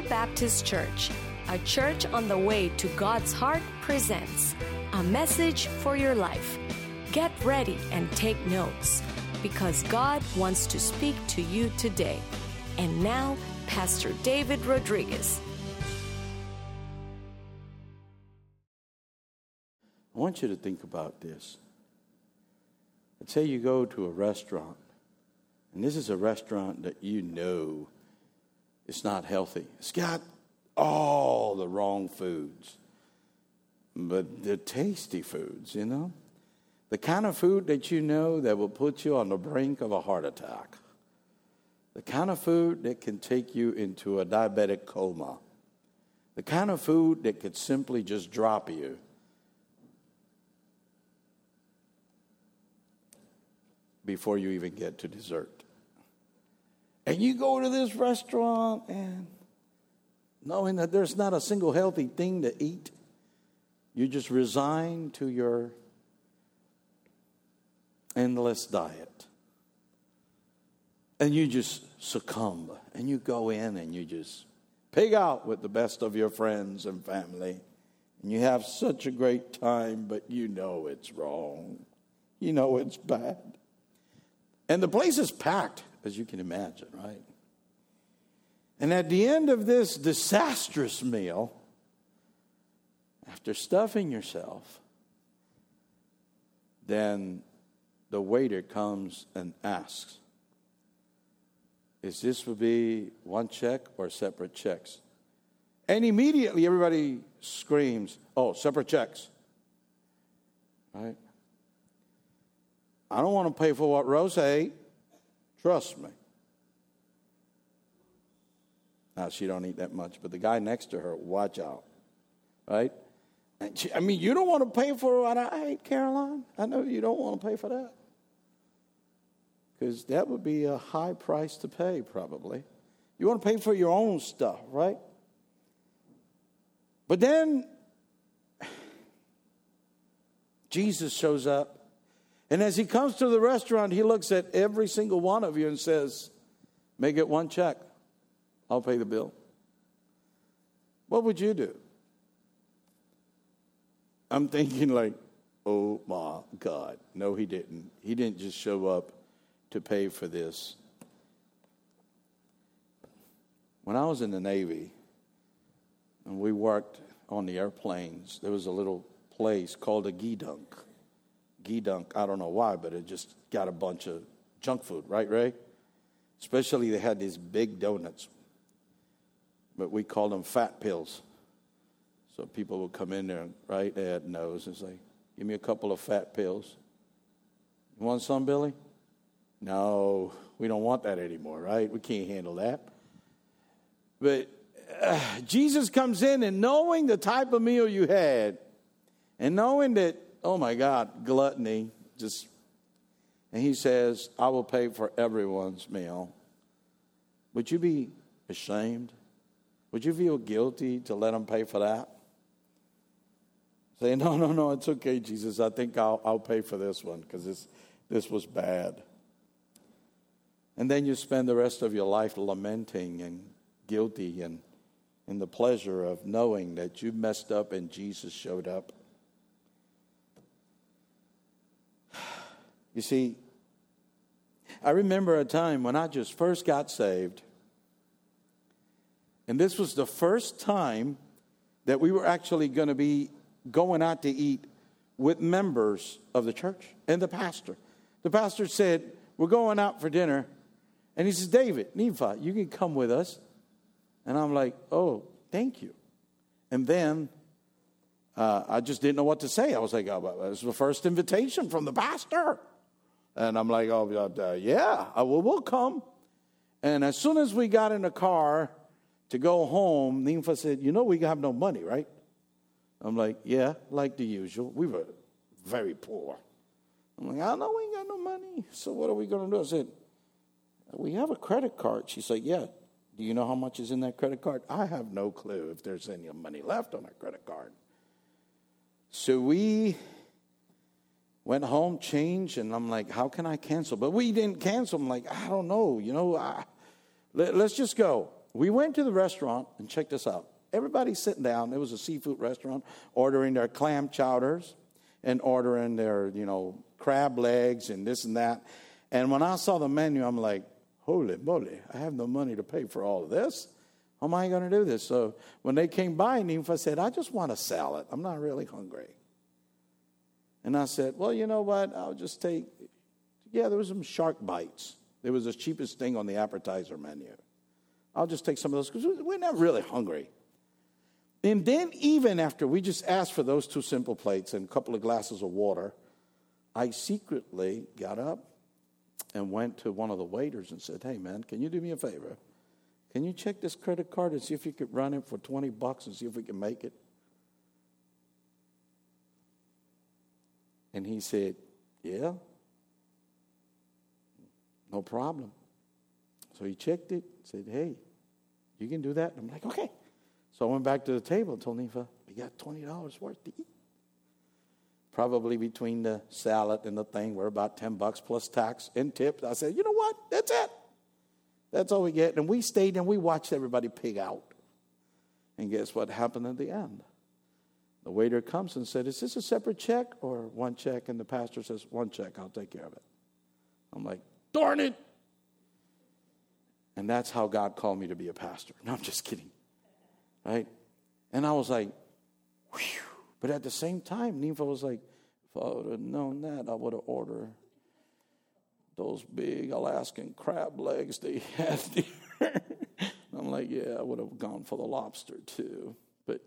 Baptist Church, a church on the way to God's heart, presents a message for your life. Get ready and take notes, because God wants to speak to you today. And now, Pastor David Rodriguez. I want you to think about this. Let's say you go to a restaurant, and this is a restaurant that you know it's not healthy. It's got all the wrong foods, but they're tasty foods, you know? The kind of food that you know that will put you on the brink of a heart attack. The kind of food that can take you into a diabetic coma. The kind of food that could simply just drop you. Before you even get to dessert. And you go to this restaurant and knowing that there's not a single healthy thing to eat, you just resign to your endless diet. And you just succumb. And you go in and you just pig out with the best of your friends and family. And you have such a great time, but you know it's wrong. You know it's bad. And the place is packed, as you can imagine, right? And at the end of this disastrous meal, after stuffing yourself, then the waiter comes and asks, is this would be one check or separate checks? And immediately everybody screams, oh, separate checks, right? I don't want to pay for what Rose ate. Trust me. Now, she don't eat that much, but the guy next to her, watch out. Right? And you don't want to pay for what I ate, Caroline. I know you don't want to pay for that. Because that would be a high price to pay, probably. You want to pay for your own stuff, right? But then Jesus shows up. And as he comes to the restaurant, he looks at every single one of you and says, make it one check. I'll pay the bill. What would you do? I'm thinking like, oh my God. No, he didn't. He didn't just show up to pay for this. When I was in the Navy and we worked on the airplanes, there was a little place called a Geedunk. Geedunk, I don't know why, but it just got a bunch of junk food, right, Ray? Especially they had these big donuts, but we called them fat pills. So people would come in there, right? They had nose and say, give me a couple of fat pills. You want some, Billy? No, we don't want that anymore, right? We can't handle that. But Jesus comes in, and knowing the type of meal you had, and knowing that, oh my God, gluttony, and he says, I will pay for everyone's meal. Would you be ashamed? Would you feel guilty to let him pay for that? Say, no, it's okay, Jesus. I think I'll pay for this one because this was bad. And then you spend the rest of your life lamenting and guilty and in the pleasure of knowing that you messed up and Jesus showed up. You see, I remember a time when I just first got saved, and this was the first time that we were actually going to be going out to eat with members of the church and the pastor. The pastor said, we're going out for dinner, and he says, David, Nephi, you can come with us. And I'm like, oh, thank you. And then I just didn't know what to say. I was like, oh, this was the first invitation from the pastor. And I'm like, yeah, we'll come. And as soon as we got in the car to go home, Nympha said, we have no money, right? I'm like, yeah, like the usual. We were very poor. I'm like, I know we ain't got no money. So what are we going to do? I said, we have a credit card. She said, yeah. Do you know how much is in that credit card? I have no clue if there's any money left on that credit card. So we went home, changed, and I'm like, how can I cancel? But we didn't cancel. I'm like, I don't know. Let's just go. we went to the restaurant, and check this out. Everybody's sitting down. It was a seafood restaurant, ordering their clam chowders and ordering their, crab legs and this and that. And when I saw the menu, I'm like, holy moly, I have no money to pay for all of this. How am I going to do this? So when they came by, Nympha said, I just want a salad. I'm not really hungry. And I said, well, you know what? I'll just take, there was some shark bites. It was the cheapest thing on the appetizer menu. I'll just take some of those because we're not really hungry. And then even after we just asked for those 2 simple plates and a couple of glasses of water, I secretly got up and went to one of the waiters and said, hey, man, can you do me a favor? Can you check this credit card and see if you could run it for $20 and see if we can make it? And he said, yeah, no problem. So he checked it, said, hey, you can do that? And I'm like, okay. So I went back to the table and told Nympha, we got $20 worth to eat. Probably between the salad and the thing, we're about $10 plus tax and tips. I said, you know what? That's it. That's all we get. And we stayed and we watched everybody pig out. And guess what happened at the end? The waiter comes and said, is this a separate check or one check? And the pastor says, one check, I'll take care of it. I'm like, darn it. And that's how God called me to be a pastor. No, I'm just kidding. Right? And I was like, whew. But at the same time, Nympha was like, if I would have known that, I would have ordered those big Alaskan crab legs they had there. I'm like, yeah, I would have gone for the lobster too. But,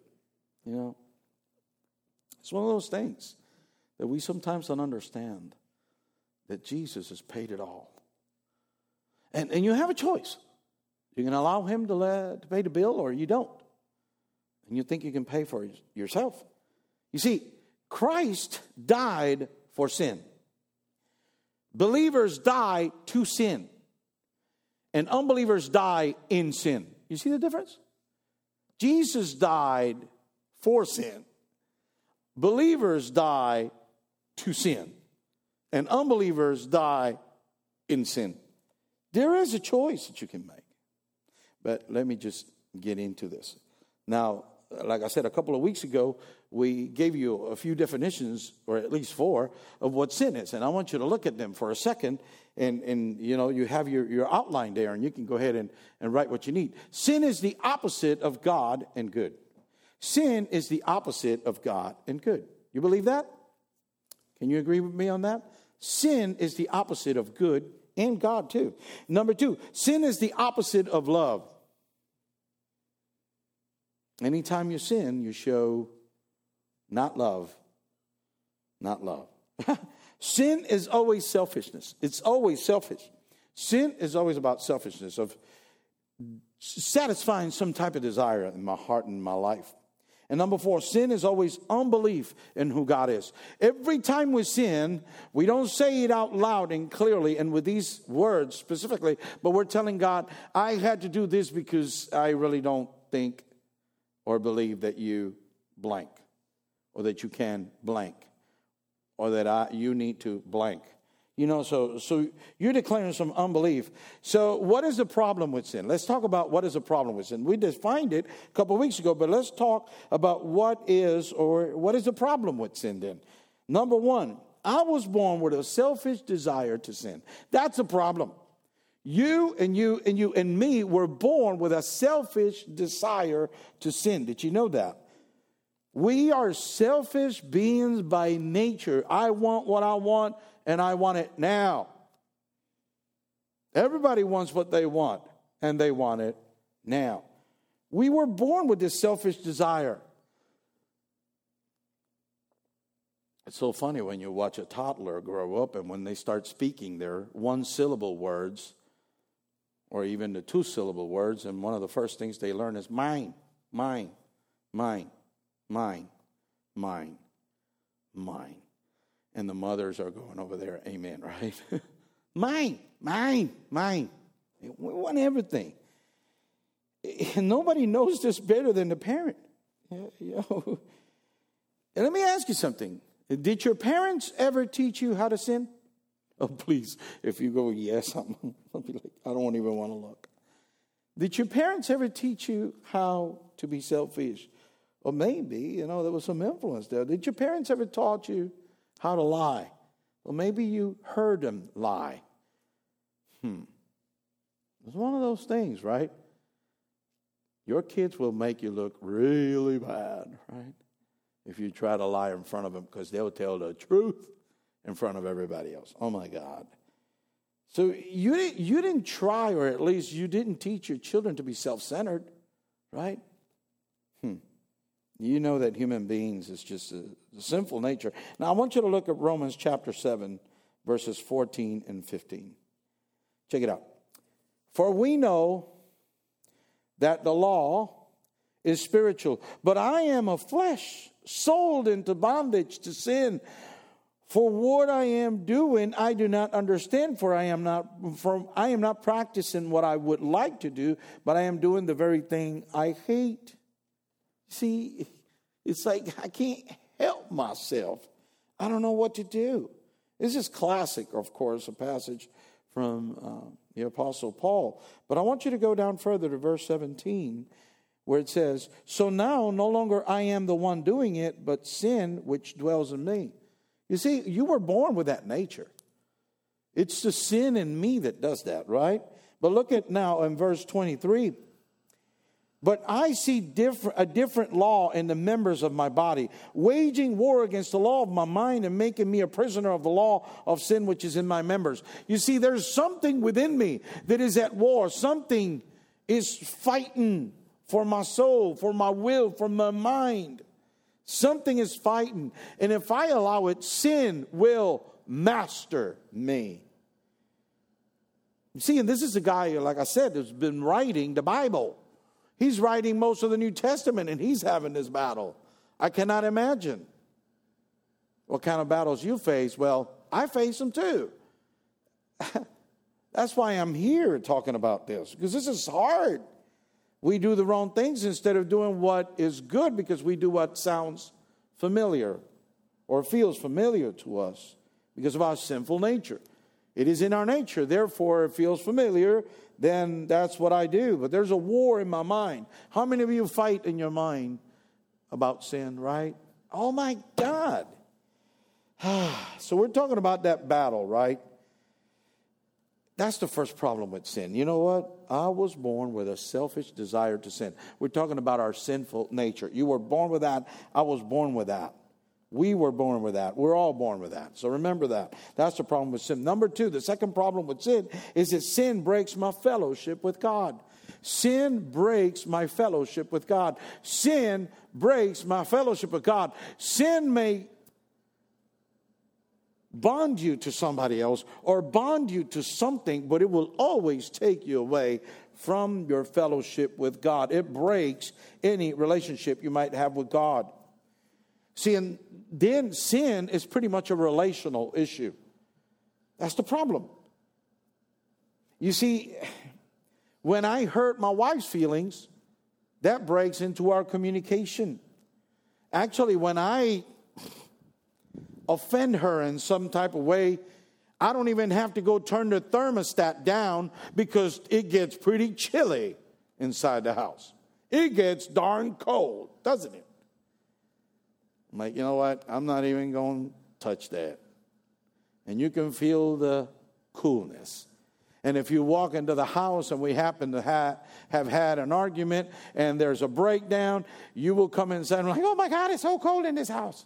it's one of those things that we sometimes don't understand, that Jesus has paid it all. And you have a choice. You can allow him to pay the bill or you don't. And you think you can pay for it yourself. You see, Christ died for sin. Believers die to sin. And unbelievers die in sin. You see the difference? Jesus died for sin. Believers die to sin. And unbelievers die in sin. There is a choice that you can make. But let me just get into this. Now, like I said, a couple of weeks ago, we gave you a few definitions, or at least 4, of what sin is. And I want you to look at them for a second. And you have your outline there, and you can go ahead and write what you need. Sin is the opposite of God and good. Sin is the opposite of God and good. You believe that? Can you agree with me on that? Sin is the opposite of good and God too. Number 2, sin is the opposite of love. Anytime you sin, you show not love. Not love. Sin is always selfishness. It's always selfish. Sin is always about selfishness, of satisfying some type of desire in my heart and my life. And number 4, sin is always unbelief in who God is. Every time we sin, we don't say it out loud and clearly and with these words specifically, but we're telling God, I had to do this because I really don't think or believe that you blank, or that you can blank, or that you need to blank. So you're declaring some unbelief. So what is the problem with sin? Let's talk about what is the problem with sin. We defined it a couple of weeks ago, but let's talk about what is the problem with sin then. Number 1, I was born with a selfish desire to sin. That's a problem. You and me were born with a selfish desire to sin. Did you know that? We are selfish beings by nature. I want what I want, and I want it now. Everybody wants what they want, and they want it now. We were born with this selfish desire. It's so funny when you watch a toddler grow up, and when they start speaking their one-syllable words, or even the 2-syllable words, and one of the first things they learn is mine, mine, mine, mine, mine, mine. And the mothers are going over there, amen, right? Mine, mine, mine. We want everything. And nobody knows this better than the parent. And let me ask you something. Did your parents ever teach you how to sin? Oh, please, if you go, yes, I'll be like, I don't even want to look. Did your parents ever teach you how to be selfish? Or maybe, there was some influence there. Did your parents ever taught you how to lie? Or maybe you heard them lie. It's one of those things, right? Your kids will make you look really bad, right? If you try to lie in front of them, because they'll tell the truth in front of everybody else. Oh, my God. So you didn't try, or at least you didn't teach your children to be self-centered, right? You know that human beings is just a sinful nature. Now, I want you to look at Romans chapter 7, verses 14 and 15. Check it out. For we know that the law is spiritual, but I am of flesh, sold into bondage to sin. For what I am doing, I do not understand, for I am not practicing what I would like to do, but I am doing the very thing I hate. See, it's like I can't help myself. I don't know what to do. This is classic, of course, a passage from the Apostle Paul. But I want you to go down further to verse 17, where it says, so now no longer I am the one doing it, but sin which dwells in me. You see, you were born with that nature. It's the sin in me that does that, right? But look at now in verse 23. But I see a different law in the members of my body, waging war against the law of my mind and making me a prisoner of the law of sin which is in my members. You see, there's something within me that is at war. Something is fighting for my soul, for my will, for my mind. Something is fighting. And if I allow it, sin will master me. You see, and this is a guy, like I said, who's been writing the Bible. He's writing most of the New Testament, and he's having this battle. I cannot imagine what kind of battles you face. Well, I face them too. That's why I'm here talking about this, because this is hard. We do the wrong things instead of doing what is good, because we do what sounds familiar or feels familiar to us because of our sinful nature. It is in our nature, therefore it feels familiar, then that's what I do. But there's a war in my mind. How many of you fight in your mind about sin, right? Oh my God. So we're talking about that battle, right? That's the first problem with sin. You know what? I was born with a selfish desire to sin. We're talking about our sinful nature. You were born with that. I was born with that. We were born with that. We're all born with that. So remember that. That's the problem with sin. Number two, the second problem with sin is that sin breaks my fellowship with God. Sin breaks my fellowship with God. Sin breaks my fellowship with God. Sin may bond you to somebody else or bond you to something, but it will always take you away from your fellowship with God. It breaks any relationship you might have with God. See, and then sin is pretty much a relational issue. That's the problem. You see, when I hurt my wife's feelings, that breaks into our communication. Actually, when I offend her in some type of way, I don't even have to go turn the thermostat down because it gets pretty chilly inside the house. It gets darn cold, doesn't it? I'm like, you know what? I'm not even going to touch that. And you can feel the coolness. And if you walk into the house and we happen to have had an argument and there's a breakdown, you will come inside and like, oh my God, it's so cold in this house.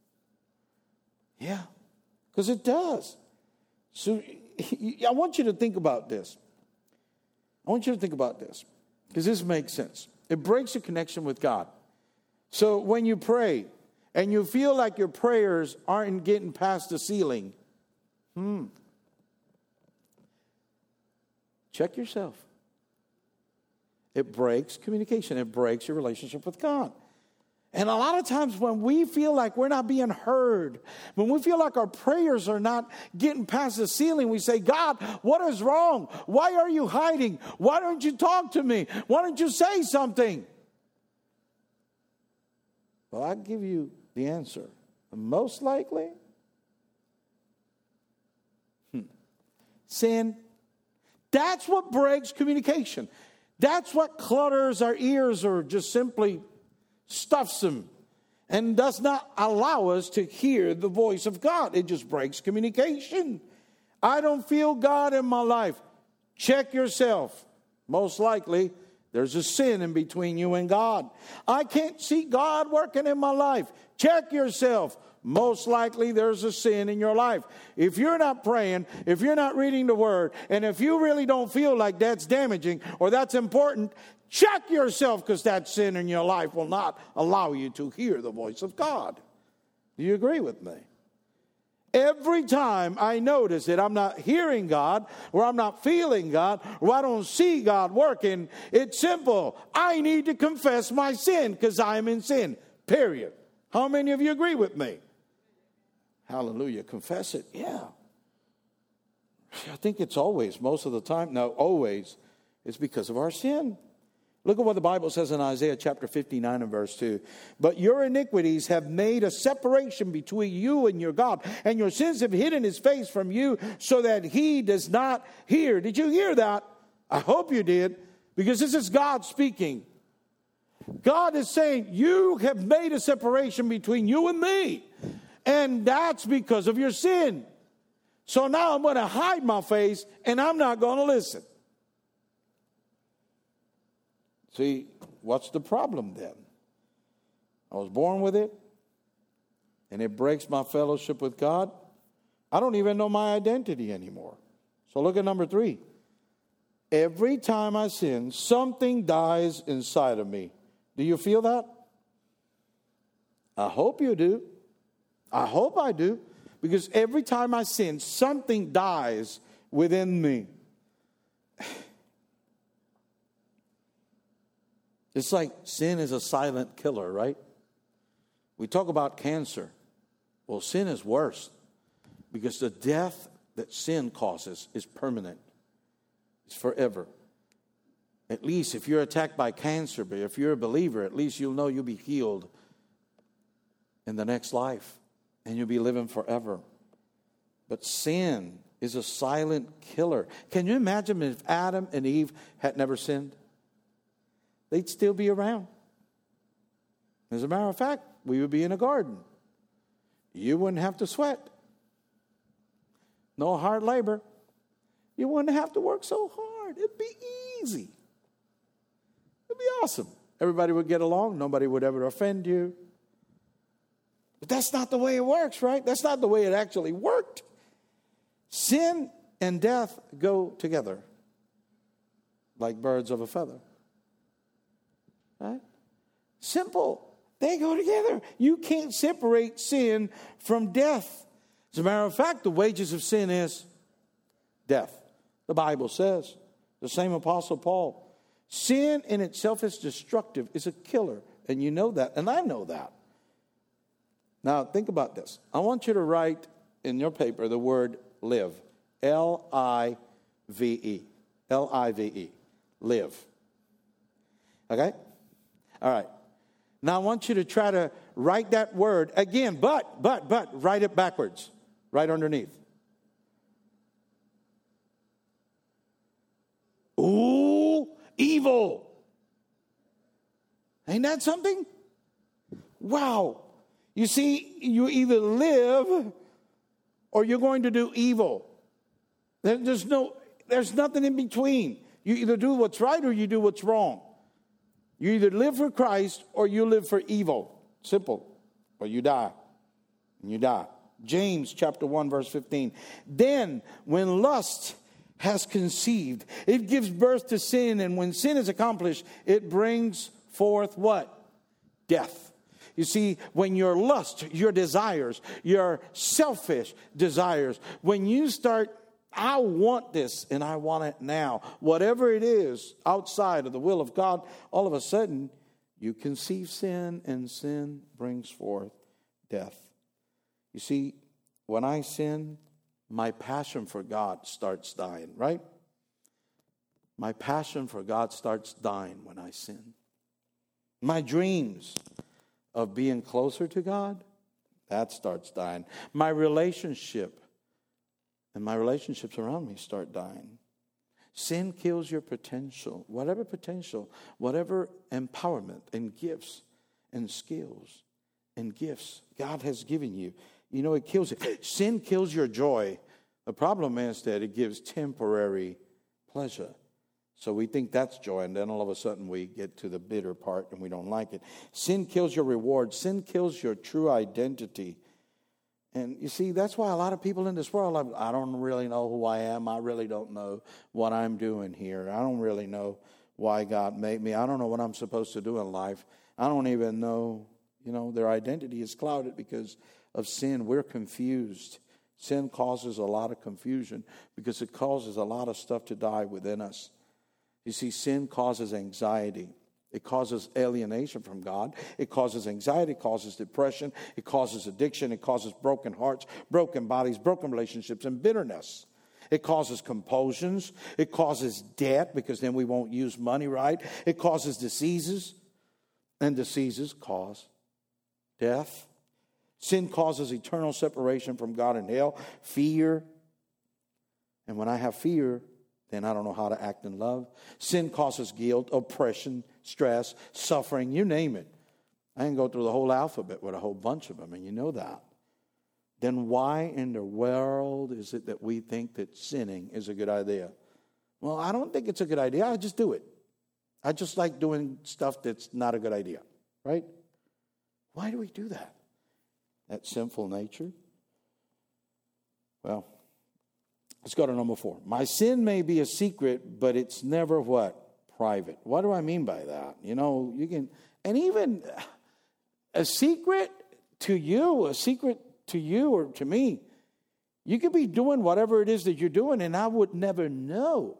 Yeah, because it does. So I want you to think about this. I want you to think about this because this makes sense. It breaks your connection with God. So when you pray and you feel like your prayers aren't getting past the ceiling, check yourself. It breaks communication. It breaks your relationship with God. And a lot of times when we feel like we're not being heard, when we feel like our prayers are not getting past the ceiling, we say, God, what is wrong? Why are you hiding? Why don't you talk to me? Why don't you say something? Well, I'll give you the answer. Most likely, sin. That's what breaks communication. That's what clutters our ears or just simply stuffs them and does not allow us to hear the voice of God. It just breaks communication. I don't feel God in my life. Check yourself. Most likely, there's a sin in between you and God. I can't see God working in my life. Check yourself. Most likely, there's a sin in your life. If you're not praying, if you're not reading the Word, and if you really don't feel like that's damaging or that's important, check yourself, because that sin in your life will not allow you to hear the voice of God. Do you agree with me? Every time I notice that I'm not hearing God, or I'm not feeling God, or I don't see God working, it's simple. I need to confess my sin because I'm in sin, period. How many of you agree with me? Hallelujah. Confess it. Yeah. I think it's always, most of the time, no, always, it's because of our sin. Look at what the Bible says in Isaiah chapter 59 and verse 2. But your iniquities have made a separation between you and your God, and your sins have hidden his face from you so that he does not hear. Did you hear that? I hope you did, because this is God speaking. God is saying, you have made a separation between you and me, and that's because of your sin. So now I'm going to hide my face, and I'm not going to listen. See, what's the problem then? I was born with it, and it breaks my fellowship with God. I don't even know my identity anymore. So look at number 3. Every time I sin, something dies inside of me. Do you feel that? I hope you do. I hope I do. Because every time I sin, something dies within me. It's like sin is a silent killer, right? We talk about cancer. Well, sin is worse, because the death that sin causes is permanent. It's forever. At least if you're attacked by cancer, but if you're a believer, at least you'll know you'll be healed in the next life, and you'll be living forever. But sin is a silent killer. Can you imagine if Adam and Eve had never sinned? They'd still be around. As a matter of fact, we would be in a garden. You wouldn't have to sweat. No hard labor. You wouldn't have to work so hard. It'd be easy. It'd be awesome. Everybody would get along. Nobody would ever offend you. But that's not the way it works, right? That's not the way it actually worked. Sin and death go together like birds of a feather. Right? Simple. They go together. You can't separate sin from death. As a matter of fact, the wages of sin is death. The Bible says, the same Apostle Paul, sin in itself is destructive, is a killer. And you know that, and I know that. Now, think about this. I want you to write in your paper the word live. L-I-V-E. L-I-V-E. Live. Okay? All right. Now I want you to try to write that word again, but, write it backwards, right underneath. Ooh, evil. Ain't that something? Wow. You see, you either live or you're going to do evil. There's nothing in between. You either do what's right or you do what's wrong. You either live for Christ or you live for evil. Simple. Or you die. And you die. James chapter 1 verse 15. Then when lust has conceived, it gives birth to sin. And when sin is accomplished, it brings forth what? Death. You see, when your lust, your desires, your selfish desires, when you start, I want this and I want it now, whatever it is outside of the will of God, all of a sudden you conceive sin, and sin brings forth death. You see, when I sin, my passion for God starts dying, right? My passion for God starts dying when I sin. My dreams of being closer to God, that starts dying. My relationship and my relationships around me start dying. Sin kills your potential, whatever empowerment and gifts and skills and gifts God has given you. You know, it kills it. Sin kills your joy. The problem is that it gives temporary pleasure. So we think that's joy, and then all of a sudden we get to the bitter part and we don't like it. Sin kills your reward. Sin kills your true identity. And you see, that's why a lot of people in this world, I don't really know who I am. I really don't know what I'm doing here. I don't really know why God made me. I don't know what I'm supposed to do in life. I don't even know, their identity is clouded because of sin. We're confused. Sin causes a lot of confusion because it causes a lot of stuff to die within us. You see, sin causes anxiety. It causes alienation from God. It causes anxiety. It causes depression. It causes addiction. It causes broken hearts, broken bodies, broken relationships, and bitterness. It causes compulsions. It causes debt because then we won't use money right. It causes diseases, and diseases cause death. Sin causes eternal separation from God and hell, fear. And when I have fear, then I don't know how to act in love. Sin causes guilt, oppression, stress, suffering, you name it. I can go through the whole alphabet with a whole bunch of them, and you know that. Then why in the world is it that we think that sinning is a good idea? Well, I don't think it's a good idea. I just do it. I just like doing stuff that's not a good idea, right? Why do we do that? That sinful nature? Well, let's go to number 4. My sin may be a secret, but it's never what? Private. What do I mean by that? You can, and even a secret to you or to me, you could be doing whatever it is that you're doing and I would never know.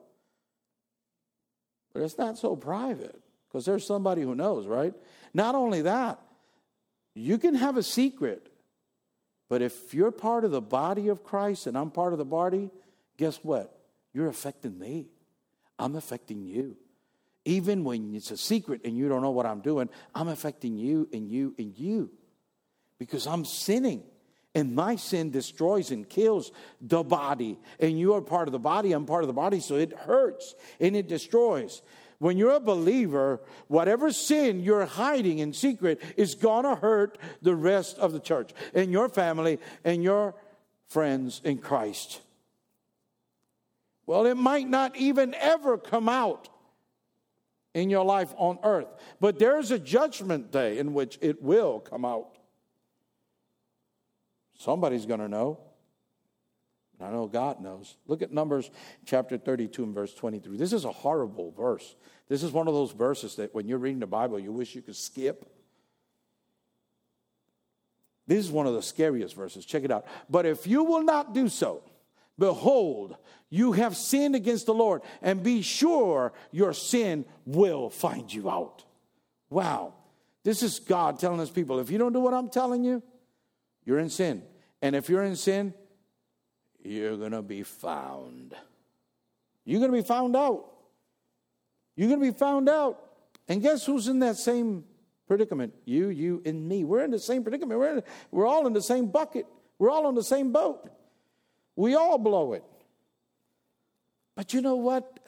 But it's not so private because there's somebody who knows, right? Not only that, you can have a secret, but if you're part of the body of Christ and I'm part of the body, guess what? You're affecting me. I'm affecting you. Even when it's a secret and you don't know what I'm doing, I'm affecting you and you and you. Because I'm sinning. And my sin destroys and kills the body. And you are part of the body, I'm part of the body, so it hurts and it destroys. When you're a believer, whatever sin you're hiding in secret is going to hurt the rest of the church and your family and your friends in Christ. Well, it might not even ever come out in your life on earth. But there's a judgment day in which it will come out. Somebody's going to know. I know God knows. Look at Numbers chapter 32 and verse 23. This is a horrible verse. This is one of those verses that when you're reading the Bible, you wish you could skip. This is one of the scariest verses. Check it out. But if you will not do so, behold, you have sinned against the Lord, and be sure your sin will find you out. Wow. This is God telling his people, if you don't do what I'm telling you, you're in sin. And if you're in sin, you're going to be found. You're going to be found out. You're going to be found out. And guess who's in that same predicament? You, and me. We're in the same predicament. We're all in the same bucket. We're all on the same boat. We all blow it. But you know what?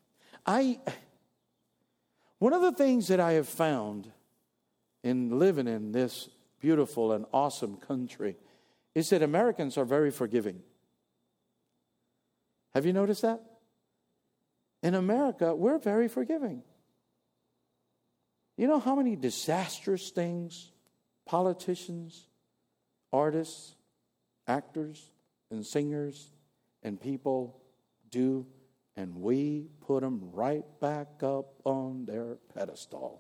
One of the things that I have found in living in this beautiful and awesome country is that Americans are very forgiving. Have you noticed that? In America, we're very forgiving. You know how many disastrous things politicians, artists, actors, and singers and people do, and we put them right back up on their pedestal.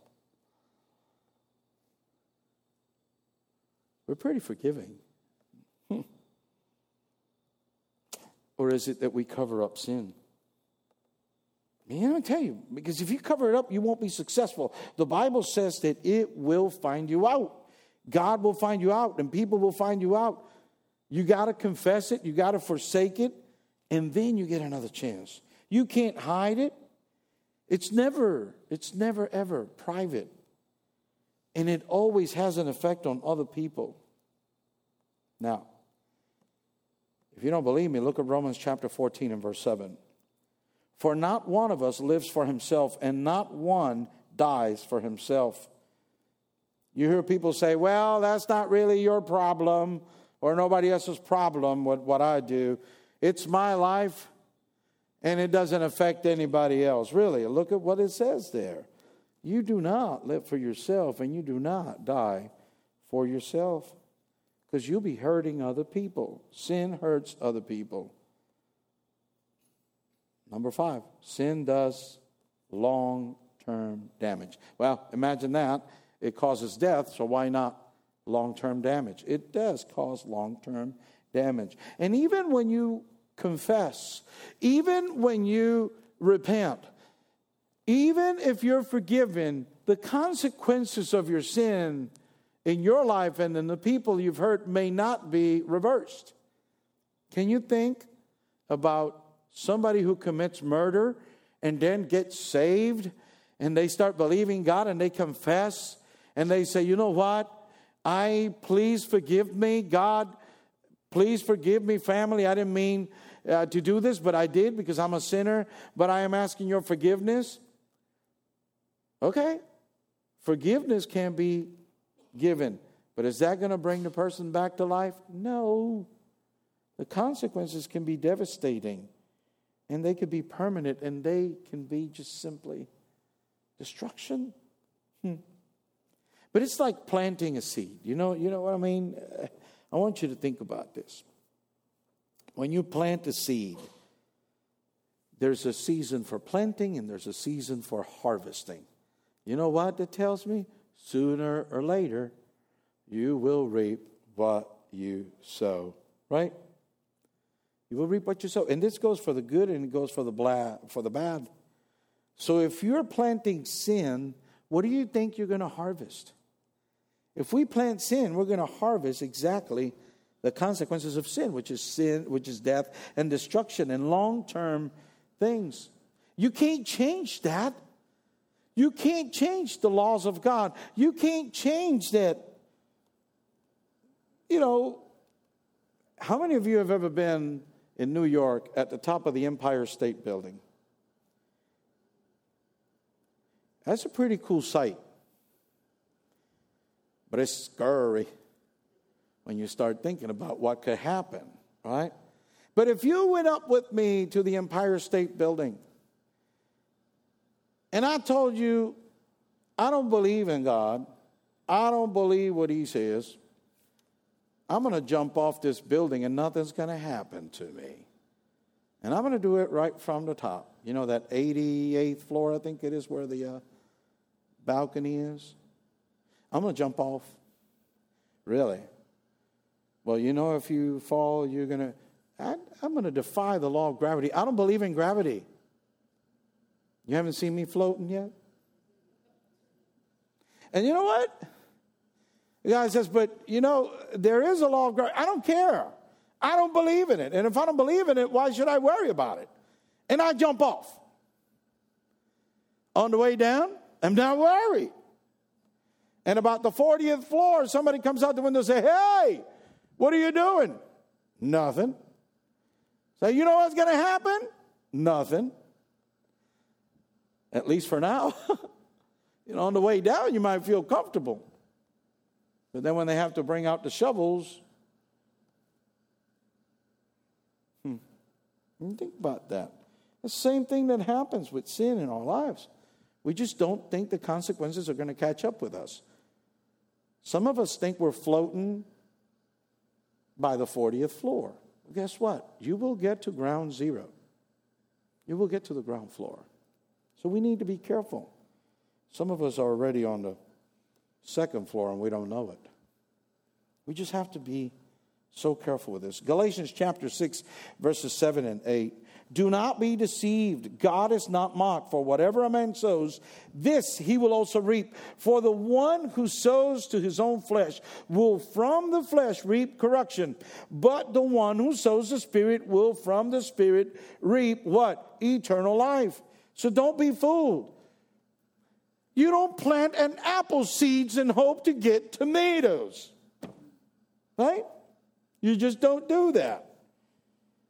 We're pretty forgiving. Or is it that we cover up sin? I'm going to tell you, because if you cover it up, you won't be successful. The Bible says that it will find you out. God will find you out, and people will find you out. You got to confess it. You got to forsake it, and then you get another chance. You can't hide it. It's never, ever private. And it always has an effect on other people. Now, if you don't believe me, look at Romans chapter 14 and verse 7. For not one of us lives for himself, and not one dies for himself. You hear people say, well, that's not really your problem or nobody else's problem with what I do. It's my life, and it doesn't affect anybody else. Really, look at what it says there. You do not live for yourself, and you do not die for yourself, because you'll be hurting other people. Sin hurts other people. Number 5, sin does long-term damage. Well, imagine that. It causes death, so why not long-term damage? It does cause long-term damage. And even when you confess, even when you repent, even if you're forgiven, the consequences of your sin in your life and in the people you've hurt may not be reversed. Can you think about somebody who commits murder and then gets saved and they start believing God and they confess and they say, you know what? Please forgive me, God. Please forgive me, family. I didn't mean to do this, but I did because I'm a sinner. But I am asking your forgiveness. Okay. Forgiveness can be given. But is that going to bring the person back to life? No. The consequences can be devastating. And they could be permanent, and they can be just simply destruction. But it's like planting a seed. You know what I mean? I want you to think about this. When you plant a seed, there's a season for planting and there's a season for harvesting. You know what that tells me? Sooner or later, you will reap what you sow. Right? You will reap what you sow. And this goes for the good and it goes for the bad. So if you're planting sin, what do you think you're going to harvest? If we plant sin, we're going to harvest exactly the consequences of sin, which is death and destruction and long-term things. You can't change that. You can't change the laws of God. You can't change that. How many of you have ever been in New York at the top of the Empire State Building? That's a pretty cool sight. But it's scary when you start thinking about what could happen, right? But if you went up with me to the Empire State Building and I told you, I don't believe in God, I don't believe what he says, I'm going to jump off this building and nothing's going to happen to me. And I'm going to do it right from the top. You know, that 88th floor, I think it is, where the balcony is. I'm going to jump off. Really? Well, if you fall, you're going to... I'm going to defy the law of gravity. I don't believe in gravity. You haven't seen me floating yet? And you know what? The guy says, but, there is a law of gravity. I don't care. I don't believe in it. And if I don't believe in it, why should I worry about it? And I jump off. On the way down, I'm not worried. And about the 40th floor, somebody comes out the window and says, hey, what are you doing? Nothing. So you know what's going to happen? Nothing. At least for now. On the way down, you might feel comfortable. But then when they have to bring out the shovels, think about that. The same thing that happens with sin in our lives. We just don't think the consequences are going to catch up with us. Some of us think we're floating by the 40th floor. Well, guess what? You will get to ground zero. You will get to the ground floor. So we need to be careful. Some of us are already on the second floor and we don't know it. We just have to be so careful with this. Galatians chapter 6, verses 7 and 8. Do not be deceived. God is not mocked. For whatever a man sows, this he will also reap. For the one who sows to his own flesh will from the flesh reap corruption. But the one who sows the Spirit will from the Spirit reap what? Eternal life. So don't be fooled. You don't plant an apple seeds and hope to get tomatoes. Right? You just don't do that.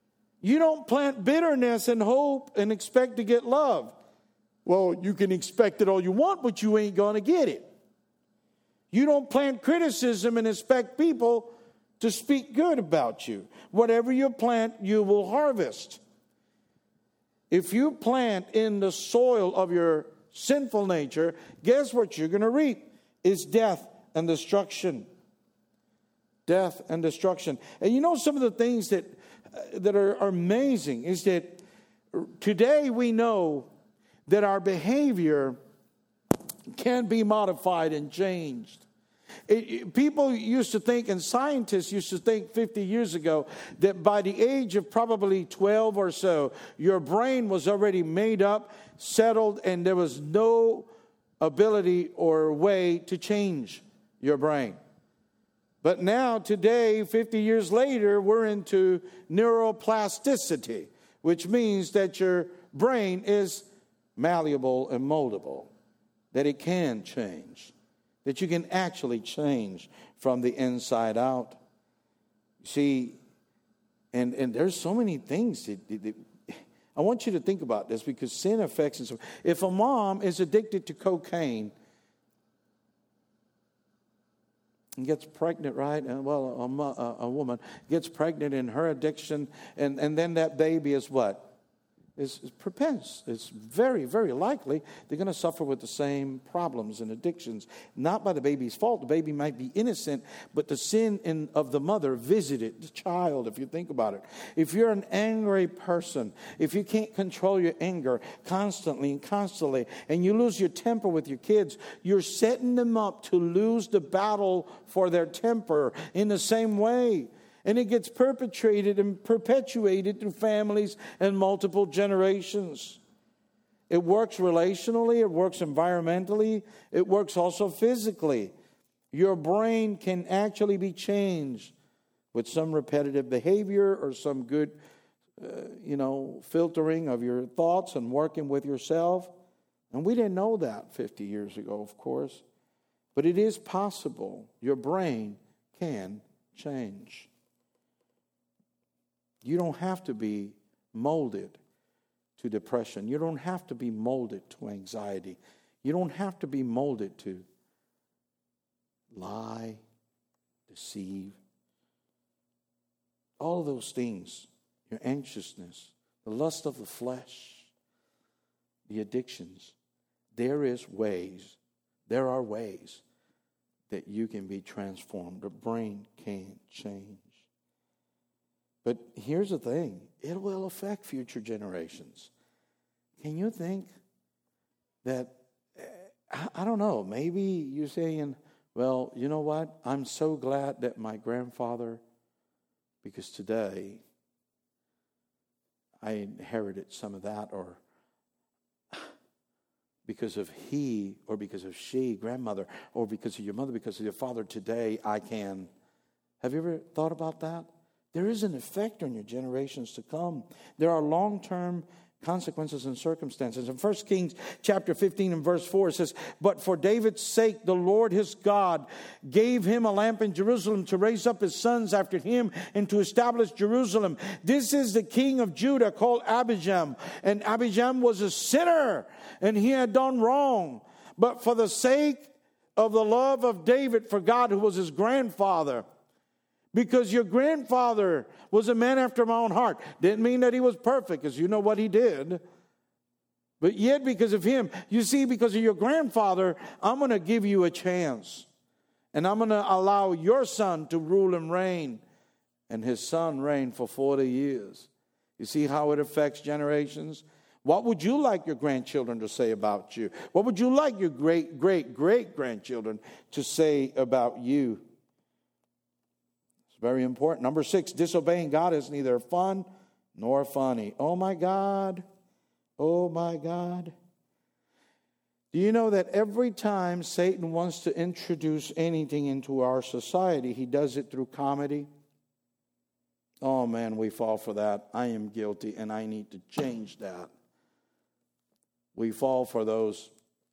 You don't plant bitterness and hope and expect to get love. Well, you can expect it all you want, but you ain't going to get it. You don't plant criticism and expect people to speak good about you. Whatever you plant, you will harvest. If you plant in the soil of your sinful nature, guess what you're going to reap? Is death and destruction. Death and destruction. And you know, some of the things that are amazing is that today we know that our behavior can be modified and changed. People used to think, and scientists used to think 50 years ago, that by the age of probably 12 or so, your brain was already made up, settled, and there was no ability or way to change your brain. But now, today, 50 years later, we're into neuroplasticity, which means that your brain is malleable and moldable, that it can change, that you can actually change from the inside out. See, and there's so many things that I want you to think about this, because sin affects us. If a mom is addicted to cocaine and gets pregnant, right? And well, a woman gets pregnant in her addiction, and then that baby is what? Is propense. It's very, very likely they're going to suffer with the same problems and addictions. Not by the baby's fault. The baby might be innocent, but the sin of the mother visited the child, if you think about it. If you're an angry person, if you can't control your anger constantly, and you lose your temper with your kids, you're setting them up to lose the battle for their temper in the same way. And it gets perpetrated and perpetuated through families and multiple generations. It works relationally, it works environmentally, it works also physically. Your brain can actually be changed with some repetitive behavior or some good, filtering of your thoughts and working with yourself. And we didn't know that 50 years ago, of course. But it is possible. Your brain can change. You don't have to be molded to depression. You don't have to be molded to anxiety. You don't have to be molded to lie, deceive. All of those things, your anxiousness, the lust of the flesh, the addictions. There are ways that you can be transformed. The brain can change. But here's the thing, it will affect future generations. Can you think that, I don't know, maybe you're saying, well, you know what? I'm so glad that my grandfather, because today I inherited some of that, or because of he, or because of she, grandmother, or because of your mother, because of your father, today I can. Have you ever thought about that? There is an effect on your generations to come. There are long-term consequences and circumstances. In 1 Kings chapter 15 and verse 4, it says, "But for David's sake, the Lord his God gave him a lamp in Jerusalem to raise up his sons after him and to establish Jerusalem. This is the king of Judah called Abijam. And Abijam was a sinner, and he had done wrong. But for the sake of the love of David for God, who was his grandfather," because your grandfather was a man after my own heart. Didn't mean that he was perfect, because you know what he did. But yet because of him, you see, because of your grandfather, I'm going to give you a chance. And I'm going to allow your son to rule and reign. And his son reigned for 40 years. You see how it affects generations? What would you like your grandchildren to say about you? What would you like your great-great-great-grandchildren to say about you? Very important. Number 6, disobeying God is neither fun nor funny. Oh my God. Oh my God. Do you know that every time Satan wants to introduce anything into our society, he does it through comedy? Oh man, we fall for that. I am guilty and I need to change that. We fall for those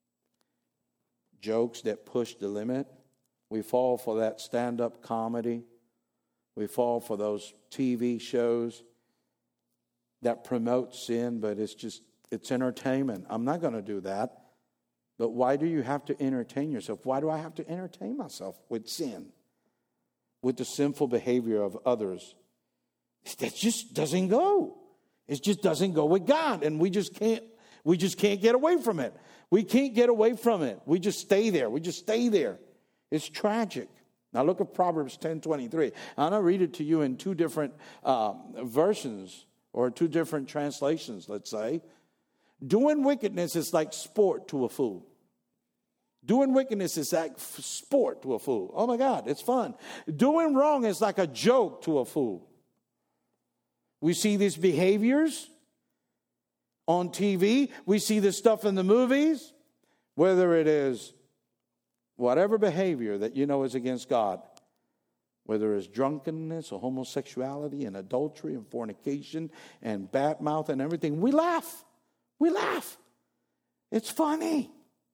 jokes that push the limit. We fall for that stand-up comedy. We fall for those TV shows that promotes sin, but it's entertainment. I'm not going to do that. But why do you have to entertain yourself? Why do I have to entertain myself with sin? With the sinful behavior of others? That just doesn't go. It just doesn't go with God. And we just can't get away from it. We can't get away from it. We just stay there. We just stay there. It's tragic. Now look at Proverbs 10:23. I'm going to read it to you in two different versions or two different translations, let's say. Doing wickedness is like sport to a fool. Doing wickedness is like sport to a fool. Oh my God, it's fun. Doing wrong is like a joke to a fool. We see these behaviors on TV. We see this stuff in the movies. Whether it is whatever behavior that you know is against God. Whether it's drunkenness or homosexuality and adultery and fornication and bad mouth and everything. We laugh. We laugh. It's funny.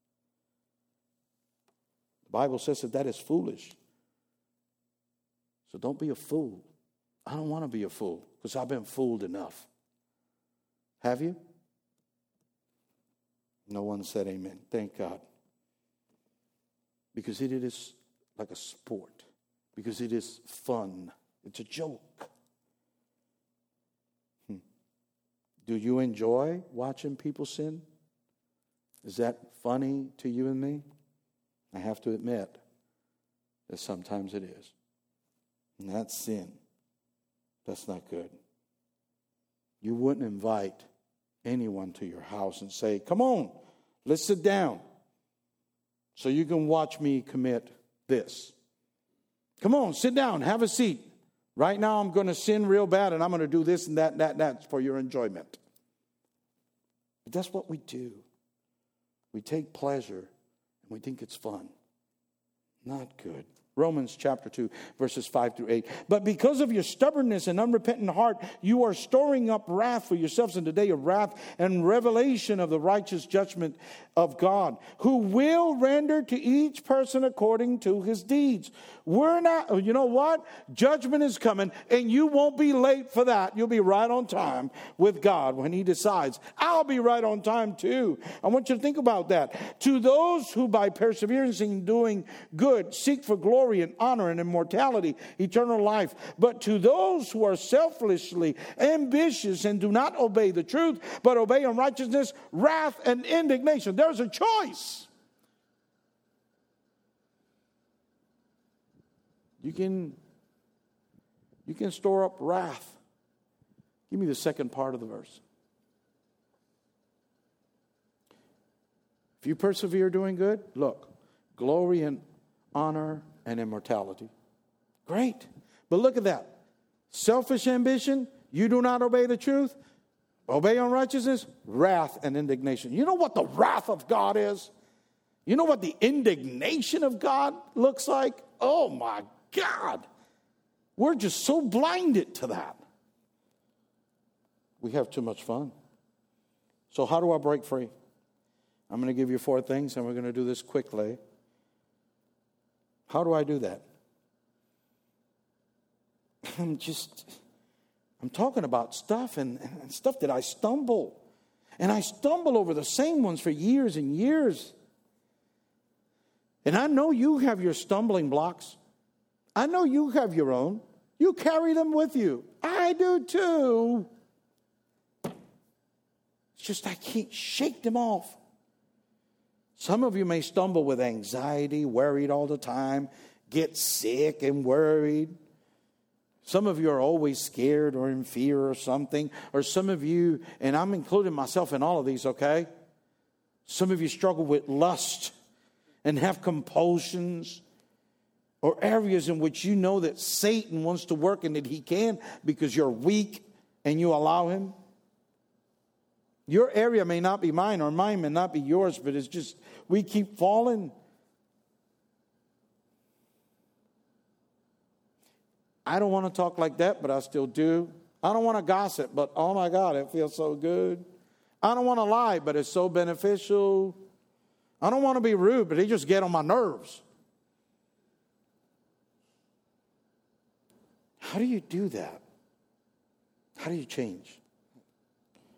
The Bible says that is foolish. So don't be a fool. I don't want to be a fool because I've been fooled enough. Have you? No one said amen. Thank God. Because it is like a sport. Because it is fun. It's a joke. Do you enjoy watching people sin? Is that funny to you and me? I have to admit that sometimes it is. And that's sin. That's not good. You wouldn't invite anyone to your house and say, come on, let's sit down so you can watch me commit this. Come on, sit down, have a seat. Right now I'm going to sin real bad and I'm going to do this and that and that and that for your enjoyment. But that's what we do. We take pleasure and we think it's fun. Not good. Romans chapter 2, verses 5-8. But because of your stubbornness and unrepentant heart, you are storing up wrath for yourselves in the day of wrath and revelation of the righteous judgment of God, who will render to each person according to his deeds. We're not, you know what? Judgment is coming, and you won't be late for that. You'll be right on time with God when he decides. I'll be right on time too. I want you to think about that. To those who by perseverance in doing good seek for glory and honor and immortality, eternal life. But to those who are selfishly ambitious and do not obey the truth, but obey unrighteousness, wrath, and indignation. There's a choice. You can store up wrath. Give me the second part of the verse. If you persevere doing good, look, glory and honor and immortality. Great. But look at that. Selfish ambition, you do not obey the truth, obey unrighteousness, wrath and indignation. You know what the wrath of God is? You know what the indignation of God looks like? Oh my God. We're just so blinded to that. We have too much fun. So how do I break free? I'm going to give you 4 things, and we're going to do this quickly. How do I do that? I'm talking about stuff and stuff that I stumble. And I stumble over the same ones for years and years. And I know you have your stumbling blocks. I know you have your own. You carry them with you. I do too. It's just I can't shake them off. Some of you may stumble with anxiety, worried all the time, get sick and worried. Some of you are always scared or in fear or something. Or some of you, and I'm including myself in all of these, okay? Some of you struggle with lust and have compulsions or areas in which you know that Satan wants to work and that he can because you're weak and you allow him. Your area may not be mine or mine may not be yours, but it's just we keep falling. I don't want to talk like that, but I still do. I don't want to gossip, but oh my God, it feels so good. I don't want to lie, but it's so beneficial. I don't want to be rude, but they just get on my nerves. How do you do that? How do you change?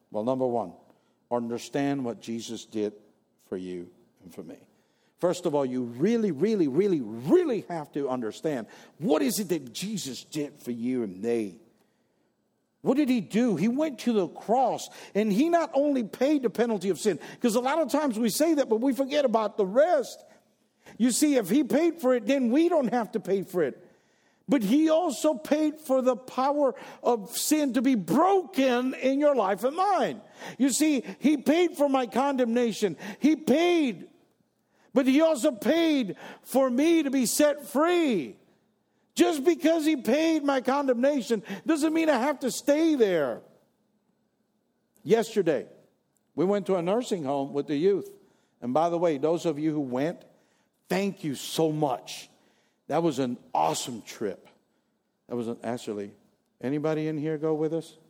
Well, number one, understand what Jesus did for you and for me. First of all, you really, really, really, really have to understand what is it that Jesus did for you and me. What did he do? He went to the cross, and he not only paid the penalty of sin, because a lot of times we say that, but we forget about the rest. You see, if he paid for it, then we don't have to pay for it. But he also paid for the power of sin to be broken in your life and mine. You see, he paid for my condemnation. He paid, but he also paid for me to be set free. Just because he paid my condemnation doesn't mean I have to stay there. Yesterday, we went to a nursing home with the youth. And by the way, those of you who went, thank you so much. That was an awesome trip. Actually, anybody in here go with us?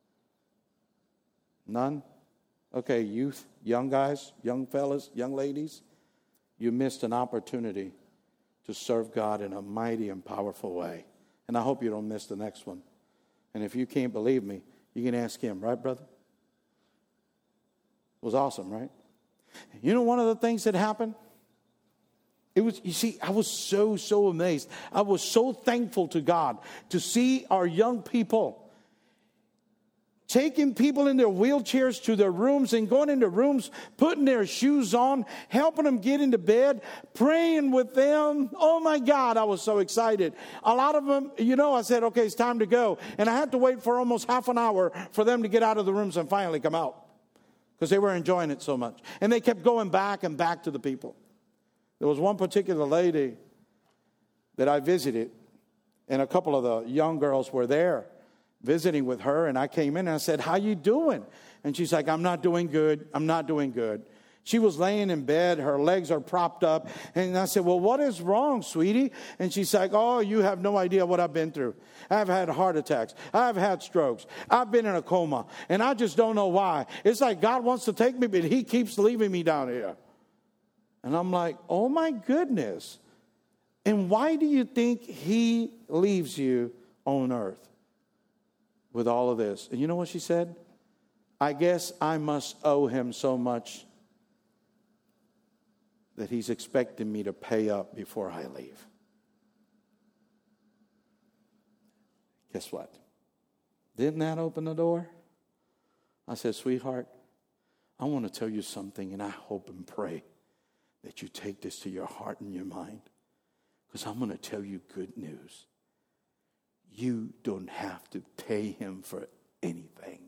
None? Okay, youth, young guys, young fellas, young ladies, you missed an opportunity to serve God in a mighty and powerful way. And I hope you don't miss the next one. And if you can't believe me, you can ask him, right, brother? It was awesome, right? You know one of the things that happened? I was so amazed. I was so thankful to God to see our young people taking people in their wheelchairs to their rooms and going into rooms, putting their shoes on, helping them get into bed, praying with them. Oh my God, I was so excited. A lot of them, I said, okay, it's time to go. And I had to wait for almost half an hour for them to get out of the rooms and finally come out because they were enjoying it so much. And they kept going back and back to the people. There was one particular lady that I visited, and a couple of the young girls were there visiting with her, and I came in and I said, how you doing? And she's like, I'm not doing good. I'm not doing good. She was laying in bed. Her legs are propped up. And I said, well, what is wrong, sweetie? And she's like, oh, you have no idea what I've been through. I've had heart attacks. I've had strokes. I've been in a coma, and I just don't know why. It's like God wants to take me, but he keeps leaving me down here. And I'm like, oh, my goodness. And why do you think he leaves you on earth with all of this? And you know what she said? I guess I must owe him so much that he's expecting me to pay up before I leave. Guess what? Didn't that open the door? I said, sweetheart, I want to tell you something, and I hope and pray that you take this to your heart and your mind, because I'm going to tell you good news. You don't have to pay him for anything.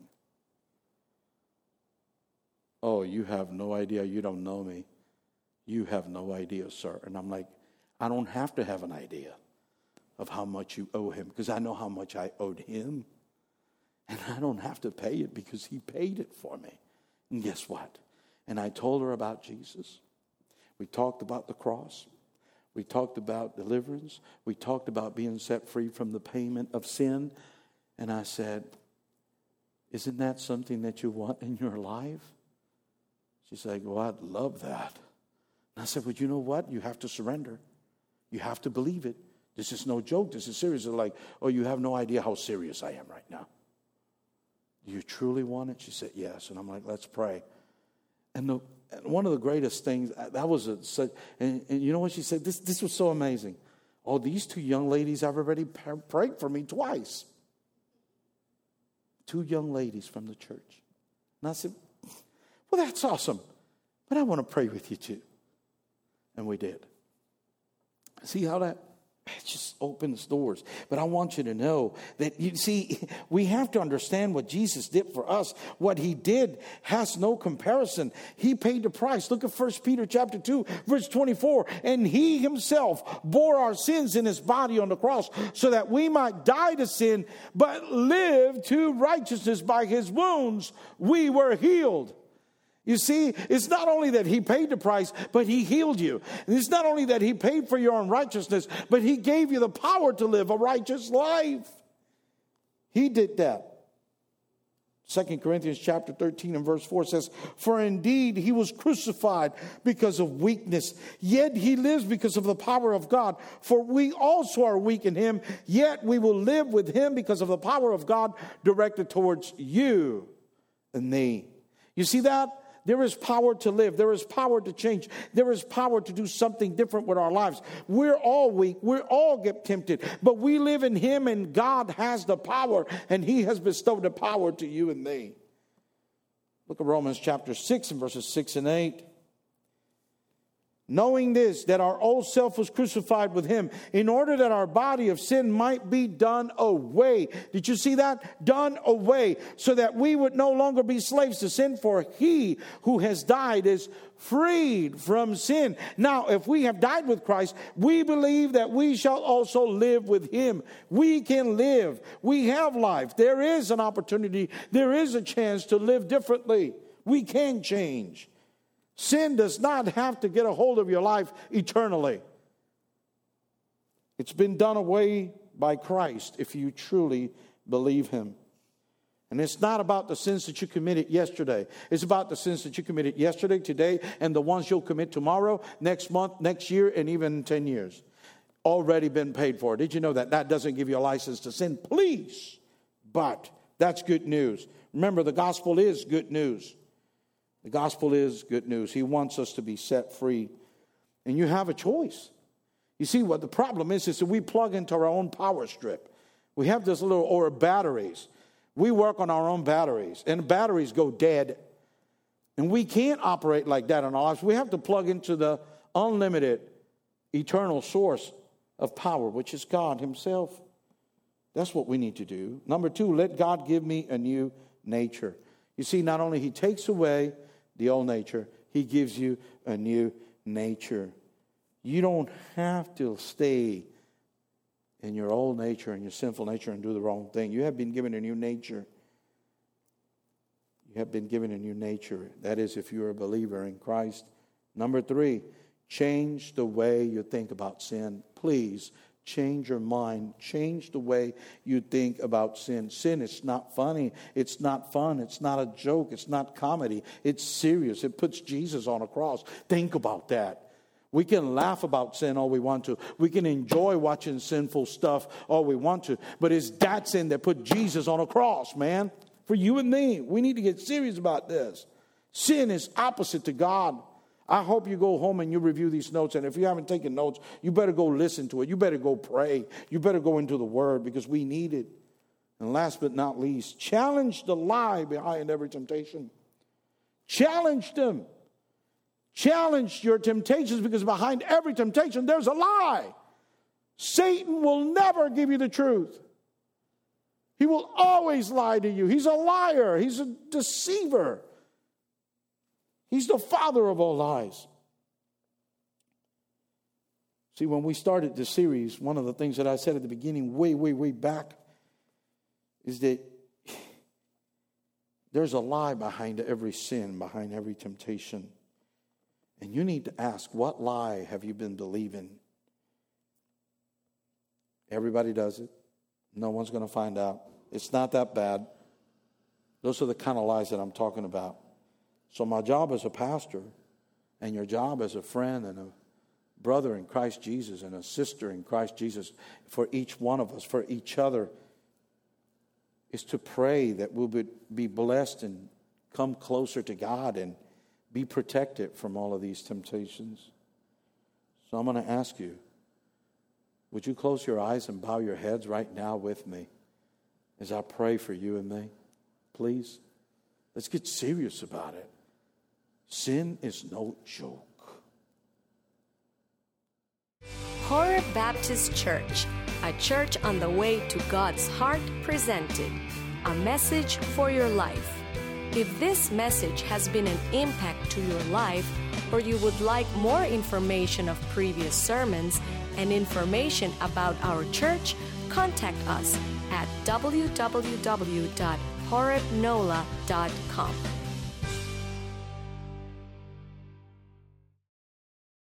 Oh, you have no idea. You don't know me. You have no idea, sir. And I'm like, I don't have to have an idea of how much you owe him, because I know how much I owed him. And I don't have to pay it because he paid it for me. And guess what? And I told her about Jesus. We talked about the cross. We talked about deliverance. We talked about being set free from the payment of sin. And I said, isn't that something that you want in your life? She's like, well, I'd love that. And I said, well, you know what? You have to surrender. You have to believe it. This is no joke. This is serious. They're like, oh, you have no idea how serious I am right now. Do you truly want it? She said, yes. And I'm like, let's pray. And one of the greatest things, that was and you know what she said? This was so amazing. Oh, these two young ladies have already prayed for me twice. Two young ladies from the church. And I said, well, that's awesome, but I want to pray with you too. And we did. See how that just opens doors. But I want you to know that, you see, we have to understand what Jesus did for us. What he did has no comparison. He paid the price. Look at 1 Peter chapter 2, verse 24. And he himself bore our sins in his body on the cross so that we might die to sin, but live to righteousness. By his wounds we were healed. You see, it's not only that he paid the price, but he healed you. And it's not only that he paid for your unrighteousness, but he gave you the power to live a righteous life. He did that. 2 Corinthians chapter 13 and verse 4 says, for indeed he was crucified because of weakness, yet he lives because of the power of God. For we also are weak in him, yet we will live with him because of the power of God directed towards you. in thee. You see that? There is power to live. There is power to change. There is power to do something different with our lives. We're all weak. We all get tempted. But we live in Him, and God has the power, and He has bestowed the power to you and me. Look at Romans chapter 6 and verses 6 and 8. Knowing this, that our old self was crucified with Him, in order that our body of sin might be done away. Did you see that? Done away, so that we would no longer be slaves to sin, for He who has died is freed from sin. Now, if we have died with Christ, we believe that we shall also live with Him. We can live. We have life. There is an opportunity. There is a chance to live differently. We can change. Sin does not have to get a hold of your life eternally. It's been done away by Christ if you truly believe Him. And it's not about the sins that you committed yesterday. It's about the sins that you committed yesterday, today, and the ones you'll commit tomorrow, next month, next year, and even 10 years. Already been paid for. Did you know that? That doesn't give you a license to sin, please. But that's good news. Remember, the gospel is good news. The gospel is good news. He wants us to be set free. And you have a choice. You see, what the problem is that we plug into our own power strip. We have this little, or batteries. We work on our own batteries. And batteries go dead. And we can't operate like that in our lives. We have to plug into the unlimited, eternal source of power, which is God Himself. That's what we need to do. Number 2, let God give me a new nature. You see, not only He takes away the old nature, He gives you a new nature. You don't have to stay in your old nature and your sinful nature and do the wrong thing. You have been given a new nature. You have been given a new nature. That is, if you're a believer in Christ. Number 3, change the way you think about sin. Please change your mind. Change the way you think about sin. Sin is not funny. It's not fun. It's not a joke. It's not comedy. It's serious. It puts Jesus on a cross. Think about that. We can laugh about sin all we want to. We can enjoy watching sinful stuff all we want to. But it's that sin that put Jesus on a cross, man. For you and me. We need to get serious about this. Sin is opposite to God. I hope you go home and you review these notes. And if you haven't taken notes, you better go listen to it. You better go pray. You better go into the Word, because we need it. And last but not least, challenge the lie behind every temptation. Challenge them. Challenge your temptations, because behind every temptation, there's a lie. Satan will never give you the truth. He will always lie to you. He's a liar. He's a deceiver. He's the father of all lies. See, when we started this series, one of the things that I said at the beginning, way back, is that there's a lie behind every sin, behind every temptation. And you need to ask, what lie have you been believing? Everybody does it. No one's going to find out. It's not that bad. Those are the kind of lies that I'm talking about. So my job as a pastor, and your job as a friend and a brother in Christ Jesus and a sister in Christ Jesus, for each one of us, for each other, is to pray that we'll be blessed and come closer to God and be protected from all of these temptations. So I'm going to ask you, would you close your eyes and bow your heads right now with me as I pray for you and me? Please. Let's get serious about it. Sin is no joke. Horeb Baptist Church, a church on the way to God's heart, presented a message for your life. If this message has been an impact to your life, or you would like more information of previous sermons and information about our church, contact us at www.horebnola.com.